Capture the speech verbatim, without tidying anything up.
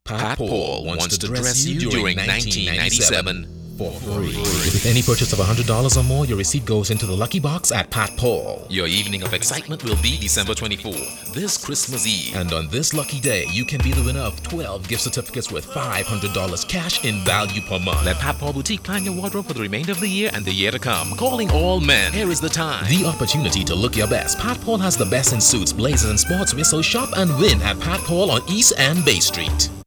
Pat Paul wants to dress you during nineteen ninety-seven for free. With any purchase of one hundred dollars or more, your receipt goes into the lucky box at Pat Paul. Your evening of excitement will be December twenty-fourth, this Christmas Eve. And on this lucky day, you can be the winner of twelve gift certificates worth five hundred dollars cash in value per month. Let Pat Paul Boutique plan your wardrobe for the remainder of the year and the year to come. Calling all men, here is the time. The opportunity to look your best. Pat Paul has the best in suits, blazers, and sportswear, so shop and win at Pat Paul on East and Bay Street.